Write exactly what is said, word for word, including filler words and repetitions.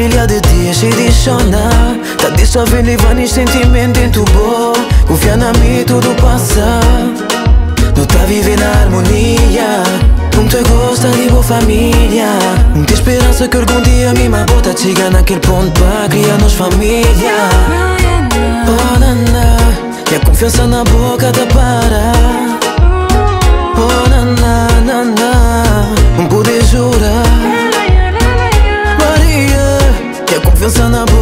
brilha de dia cheio de chona. Tá dissolvendo e vai sentimento dentro bom. Confia na mim tudo passa. Não tá vivendo na harmonia. Não te gosta de boa família. Não tem esperança que algum dia me bota chegar naquele ponto pra criar nos família. Oh nana, e a confiança na boca tá para. Oh nana, nana, não pude jurar. Maria, e a confiança na boca